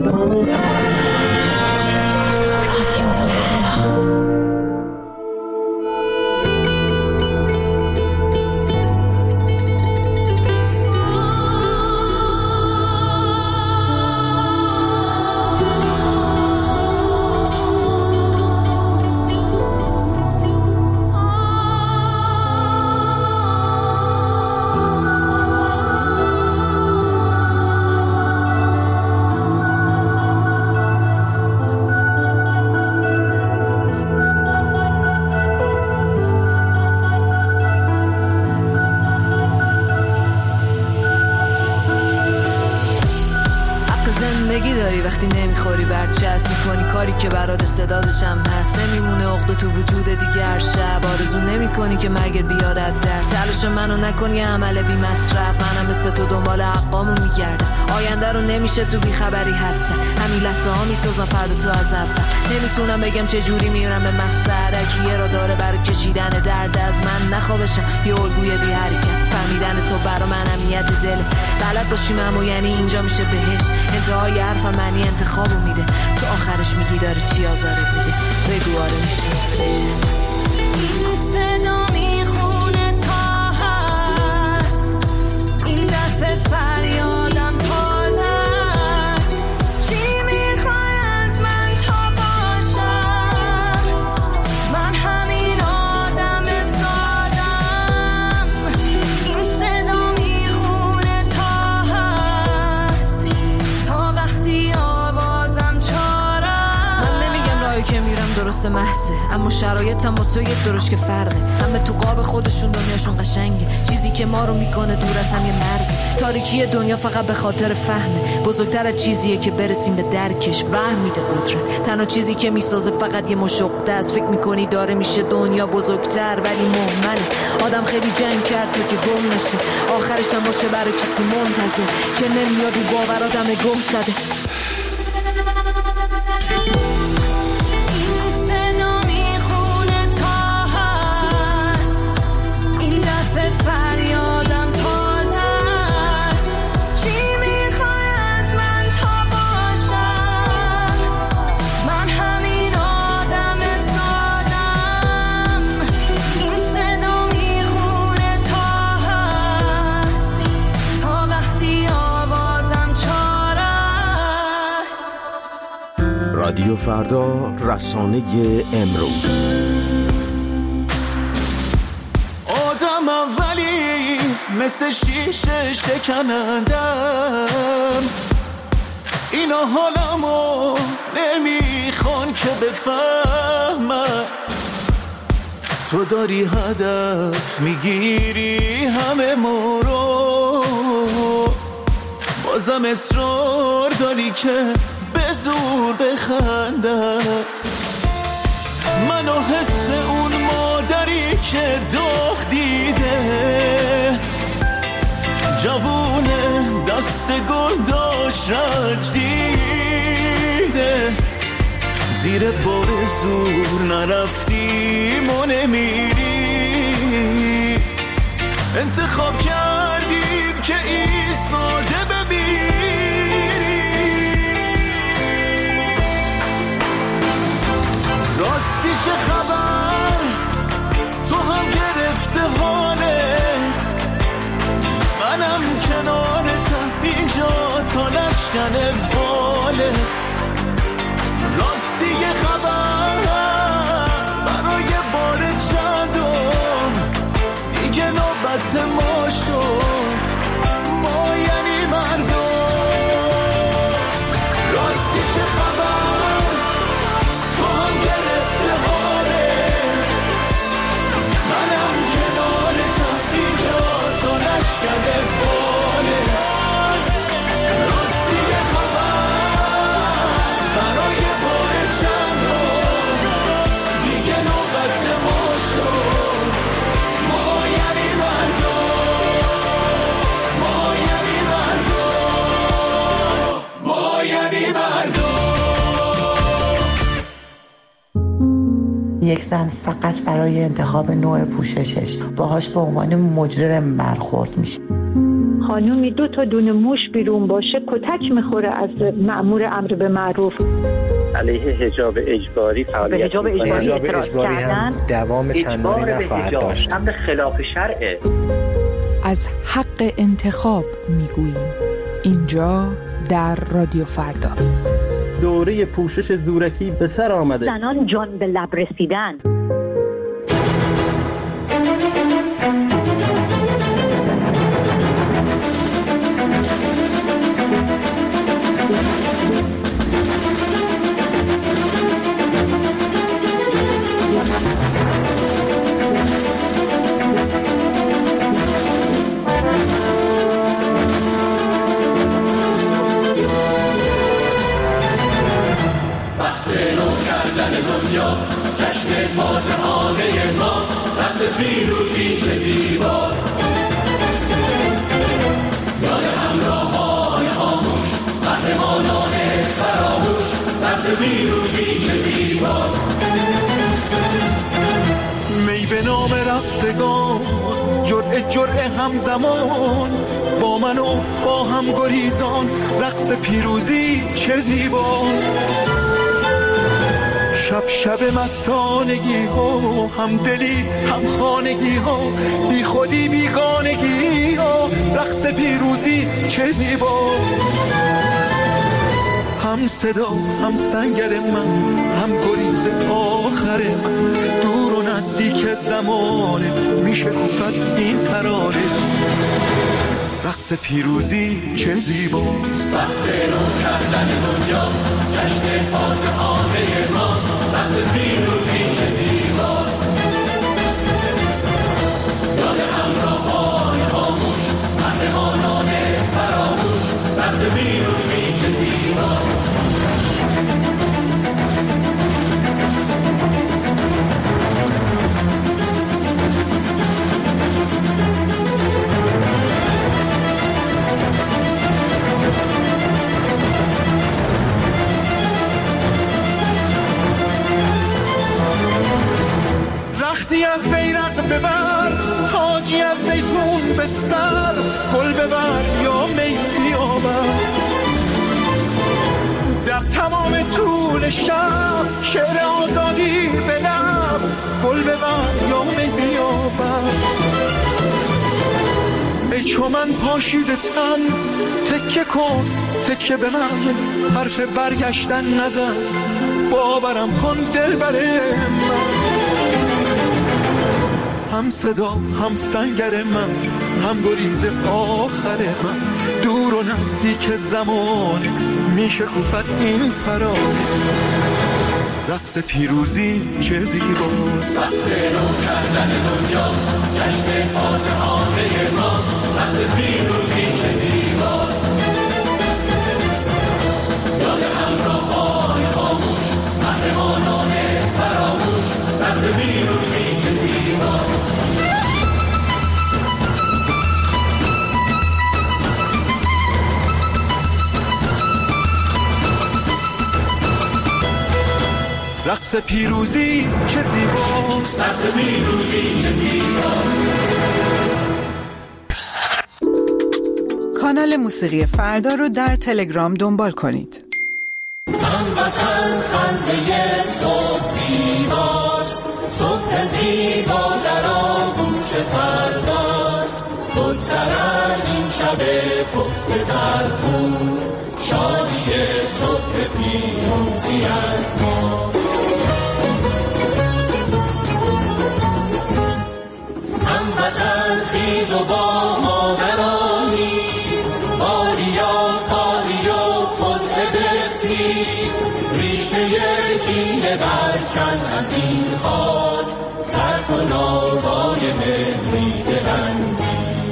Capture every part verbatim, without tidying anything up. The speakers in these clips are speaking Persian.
وقتی نمیخوری برچسب میکنی کاری که برات استعدادشم هست، نمیمونه عقده تو وجود دیگر شب، آرزو نمیکنی که مرگ بیارد در تلاش منو نکنی عمل بی مصرف، منم مثل تو دنبال حقامو میگردم، آینده رو نمیشه تو بیخبری حدسه، همین لحظه ها میسازم فردا تو از اول، نمیتونم بگم چه جوری میرم به مقصد، اگه را داره برای کشیدن درد از من نخوابشم یه الگوی بی حرکت، فهمیدن تو برا من امنیت دل، بلد باشیم اما یعنی اینجا میشه بهش، انتهای حرفم معنی انتخابو میده، تو آخرش میگی داره چی آزارت میده، بگو آره میشه. این صدا میخونه تا هست، این دفعه فریادم تازه است، چی میخوای از من تا باشم، من همین آدم سادم، این صدا میخونه تا هست، تا وقتی آوازم چارم، من نمیگم راهی که میرم درست محضه، اما شرایطم با تو یه درش که فرقه، همه تو قاب خودشون دنیاشون قشنگه، چیزی که ما رو میکنه دور از هم یه مرز، تاریکی دنیا فقط به خاطر فهمه، بزرگتر از چیزیه که برسیم به درکش، وهم میده قدرت، تنها چیزی که میسازه فقط یه مشقده است، فکر میکنی داره میشه دنیا بزرگتر ولی مهمله، آدم خیلی جنگ کرد تو که گم نشه، آخرش هم باشه برای کسی منتظر که نمیاد و باور آدم گم زده. فریادم تازه است، چی میخوای از من تا باشم، من همین آدم سادم، این صدا میخونه تا هست، تا وقتی آوازم چاره است. رادیو فردا، رسانه امروز. ولی مثل شیشه شکنندم، اینا حالمو نمیخوان که بفهمم، تو داری هدف میگیری همه ما رو، بازم اصرار داری که به زور بخندم، منو حس اون مادری که داغ دیده، جوونه دست گل داشت رنج دیده، زیر بار زور نرفتیم و نمیری، انتخاب کردیم که ایستاده بمیری، راستی چه خبر تو هم گرفته حالت، منم کنارتم اینجا تا نشکنه بالت، راستی یه خبر برای بار چندم، دیگه نوبت ما شد، ما یعنی مردم، راستی چه خبر تو هم گرفته حالت، منم کنارتم اینجا تا نشکنه بالت، راستی یه خبر برای بار چندم، دیگه نوبت ما شد، ما یعنی مردم، ما یعنی مردم، ما یعنی مردم. یک زن فقط برای انتخاب نوع پوششش باهاش به عنوان مجرم برخورد میشه. خانومی دو تا دونه موش بیرون باشه کتک میخوره از مأمور امر به معروف. علیه حجاب اجباری فعالیت به حجاب اجباری, حجاب اجباری هم دوام چندانی نخواهد داشت. امر خلاف شرعه. از حق انتخاب میگوییم اینجا در رادیو فردا. دوره پوشش زورکی به سر آمده. زنان جان به لب رسیدن. دنیا جشن فاتحانه ما، رقص پیروزی چه زیباست. یاد همراهان خاموش، قهرمانان فراموش، رقص پیروزی چه زیباست. می به نام رفتگان، جرعه جرعه همزمان، با من و با هم گریزان، رقص پیروزی چه زیباست. شب شب مستانگی ها، هم دلی هم خانگی ها، بی خودی بیگانگی ها، رقص پیروزی چه زیباست. هم صدا هم سنگر من، هم گریز آخر من، دور و نزدیک زمانه میشه گفت این ترانه، رقص پیروزی چه زیباست. وقت رو کردن دنیا، جشن فاتحانه ما، رقص پیروزی چه زیباست. یاد همراهان خاموش، قهرمانان فراموش، رقص پیروزی چه زیباست. رختی از بیرق ببر، تاجی از زیتون به سر، گل ببر یا می بیاور. در تمام طول شب شعر آزادی به لب، گل ببر یا می بیاور. ای چو من پاشیده تن، تکه کن تکه به من، حرف برگشتن نزن، باورم کن دلبر من. هم صدا هم سنگر من، هم گریز آخر من، دور و نزدیک زمانه میشه گفت این پرانه، رقص پیروزی چه زیباست. وقت رو کردن دنیا، جشن فاتحانه ما، رقص پیروزی چه زیباست. یاد همراهان خاموش، قهرمانان فراموش، رقص پیروزی چه زیباست. رقص پیروزی چه زیباست. رقص پیروزی چه زیباست. کانال موسیقی فردا رو در تلگرام دنبال کنید. هموطن خنده صبح زیباست، صبح زیبا در آغوش فرداست. بگذرد این شب خفته در خون، شادی صبح پیروزی از ما. هموطن خیز و با مادرانیز، باریا کاری و خلق بسیز، ریشه کینه برکن از این خاک، سر کن آوای مهری دلنگیز.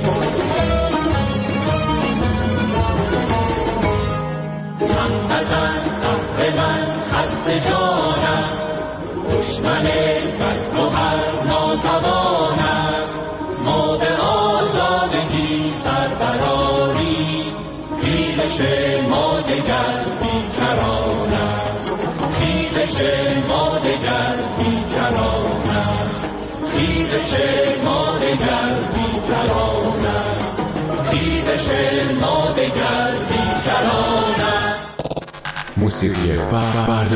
هموطن قهر من خسته جان است، دشمن بدگهر ناتوان است. ما به آزادگی سر برآریم، خیزش ما دگر بیکران است. خیزش ما دگر بیکران است. خیزش ما دگر بیکران است. خیزش جشن ما دگر بیکران است. موسیقی فردا.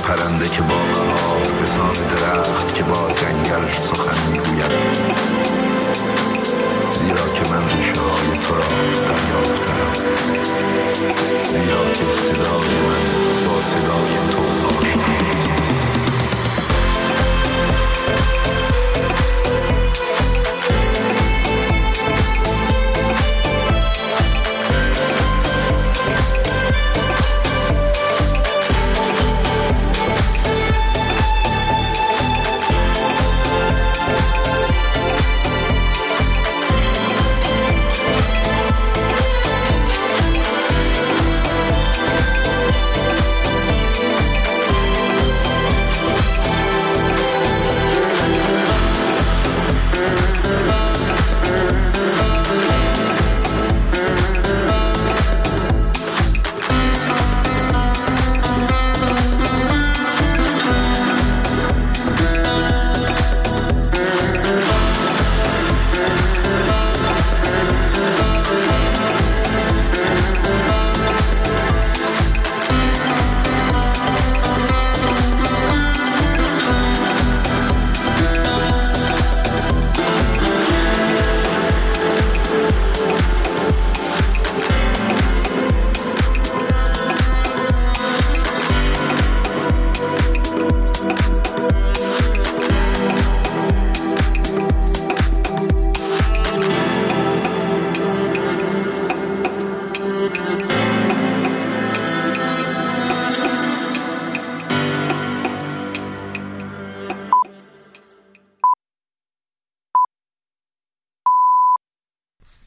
پرنده که با بهار، به سان درخت که با جنگل سخن میگوید.